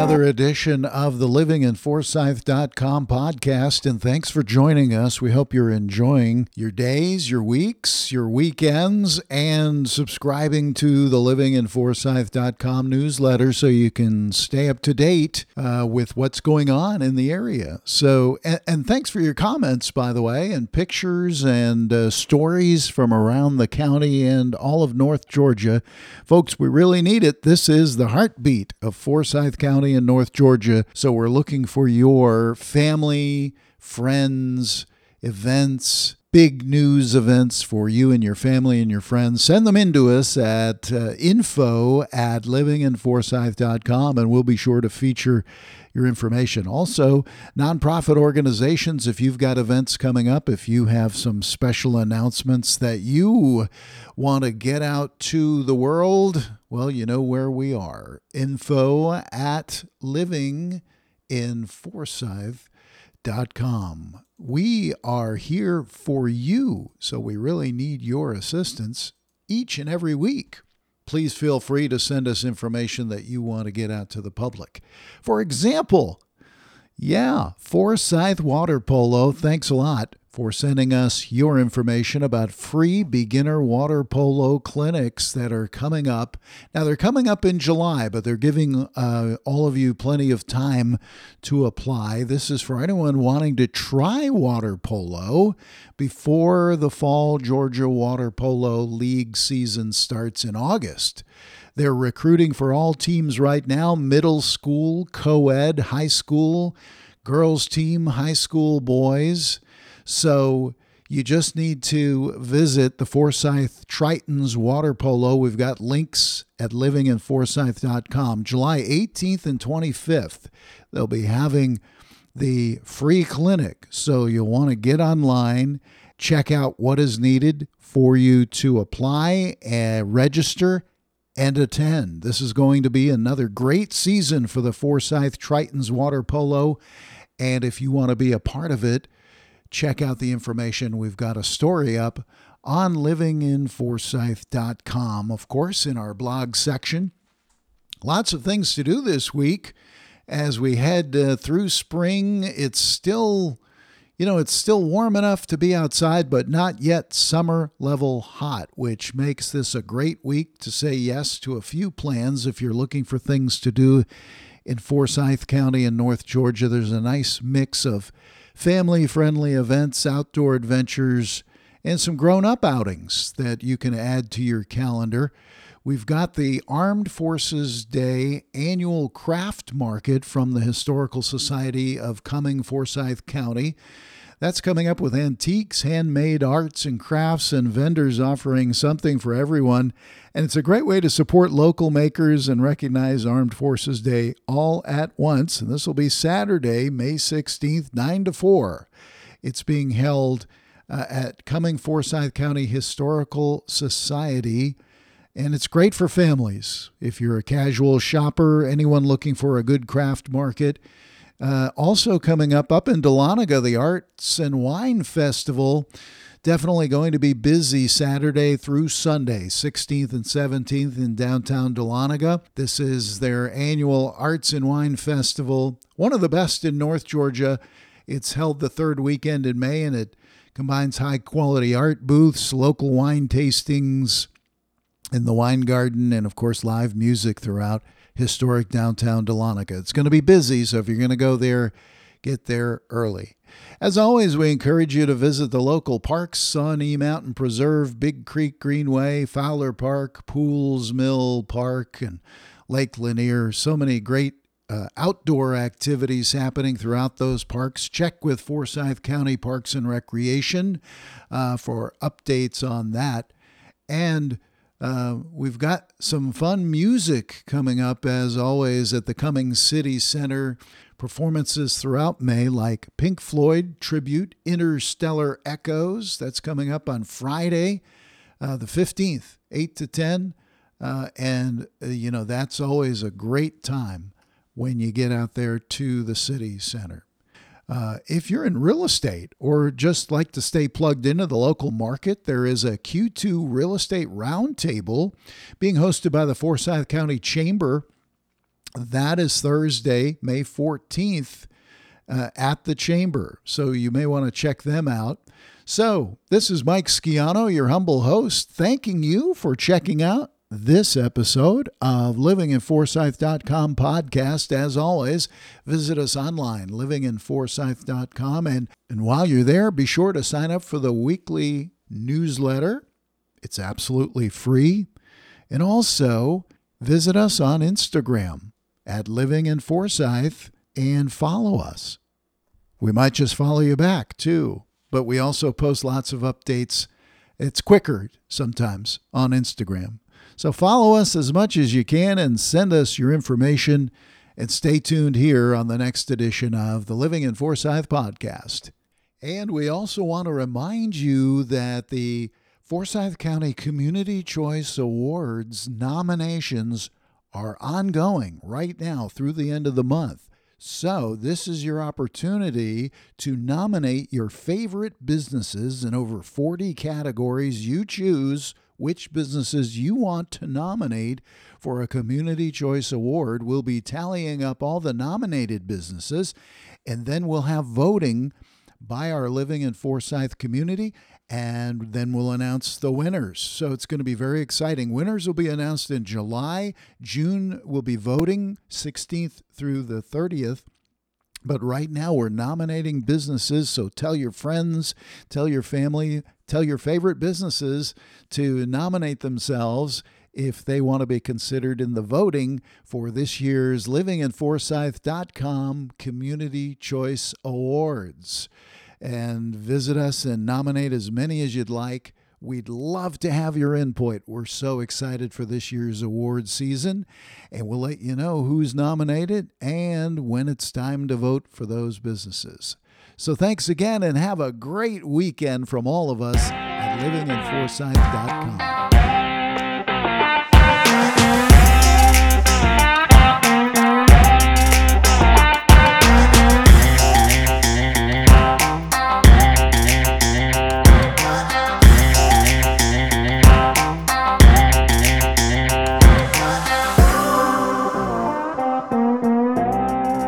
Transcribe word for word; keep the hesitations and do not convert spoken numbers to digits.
another edition of the living in forsyth dot com podcast, and thanks for joining us. We hope you're enjoying your days, your weeks, your weekends, and subscribing to the living in forsyth dot com newsletter so you can stay up to date uh, with what's going on in the area. So, and, and thanks for your comments, by the way, and pictures and uh, stories from around the county and all of North Georgia. Folks, we really need it. This is the heartbeat of Forsyth County in North Georgia. So we're looking for your family, friends, events, big news events for you and your family and your friends. Send them in to us at uh, info at living in forsyth dot com, and we'll be sure to feature your information. Also, nonprofit organizations, if you've got events coming up, if you have some special announcements that you want to get out to the world, well, you know where we are. Info at living in forsyth dot com. We are here for you, so we really need your assistance each and every week. Please feel free to send us information that you want to get out to the public. For example, yeah, Forsyth Water Polo, thanks a lot for sending us your information about free beginner water polo clinics that are coming up. Now, they're coming up in July, but they're giving uh, all of you plenty of time to apply. This is for anyone wanting to try water polo before the fall Georgia Water Polo League season starts in August. They're recruiting for all teams right now: middle school, co-ed, high school, girls team, high school boys. So you just need to visit the Forsyth Tritons Water Polo. We've got links at living in forsyth dot com. July eighteenth and twenty-fifth, they'll be having the free clinic. So you'll want to get online, check out what is needed for you to apply, and register, and attend. This is going to be another great season for the Forsyth Tritons Water Polo. And if you want to be a part of it, check out the information. We've got a story up on living in forsyth dot com, of course, in our blog section. Lots of things to do this week as we head uh, through spring. It's still, you know, it's still warm enough to be outside, but not yet summer level hot, which makes this a great week to say yes to a few plans if you're looking for things to do in Forsyth County in North Georgia. There's a nice mix of family-friendly events, outdoor adventures, and some grown-up outings that you can add to your calendar. We've got the Armed Forces Day annual craft market from the Historical Society of Cumming, Forsyth County. That's coming up with antiques, handmade arts and crafts, and vendors offering something for everyone. And it's a great way to support local makers and recognize Armed Forces Day all at once. And this will be Saturday, May sixteenth, nine to four. It's being held uh, at Cumming Forsyth County Historical Society. And it's great for families. If you're a casual shopper, anyone looking for a good craft market. Uh, also coming up, up in Dahlonega, the Arts and Wine Festival. Definitely going to be busy Saturday through Sunday, sixteenth and seventeenth in downtown Dahlonega. This is their annual Arts and Wine Festival, one of the best in North Georgia. It's held the third weekend in May, and it combines high-quality art booths, local wine tastings in the wine garden, and, of course, live music throughout historic downtown Dahlonega. It's going to be busy, so if you're going to go there, get there early. As always, we encourage you to visit the local parks: Sawney Mountain Preserve, Big Creek Greenway, Fowler Park, Pools Mill Park, and Lake Lanier. So many great uh, outdoor activities happening throughout those parks. Check with Forsyth County Parks and Recreation uh, for updates on that. And Uh, we've got some fun music coming up, as always, at the Cummings City Center. Performances throughout May, like Pink Floyd tribute, Interstellar Echoes. That's coming up on Friday, uh, the fifteenth, eight to ten. Uh, and, uh, you know, that's always a great time when you get out there to the City Center. Uh, if you're in real estate or just like to stay plugged into the local market, there is a Q two Real Estate Roundtable being hosted by the Forsyth County Chamber That is Thursday, May fourteenth, uh, at the Chamber. So you may want to check them out. So this is Mike Schiano, your humble host, thanking you for checking out this episode of living in forsyth dot com podcast. As always, visit us online, living in forsyth dot com. And, and while you're there, be sure to sign up for the weekly newsletter. It's absolutely free. And also visit us on Instagram at Living in Forsyth and follow us. We might just follow you back too, but we also post lots of updates. It's quicker sometimes on Instagram. So follow us as much as you can and send us your information, and stay tuned here on the next edition of the Living in Forsyth podcast. And we also want to remind you that the Forsyth County Community Choice Awards nominations are ongoing right now through the end of the month. So this is your opportunity to nominate your favorite businesses in over forty categories. You choose which businesses you want to nominate for a Community Choice Award. We'll be tallying up all the nominated businesses, and then we'll have voting by our Living in Forsyth community, and then we'll announce the winners. So it's going to be very exciting. Winners will be announced in July. June will be voting, sixteenth through the thirtieth. But right now we're nominating businesses, so tell your friends, tell your family, tell your favorite businesses to nominate themselves if they want to be considered in the voting for this year's living in forsyth dot com Community Choice Awards. And visit us and nominate as many as you'd like. We'd love to have your input. We're so excited for this year's award season, and we'll let you know who's nominated and when it's time to vote for those businesses. So thanks again, and have a great weekend from all of us at living in forsyth dot com.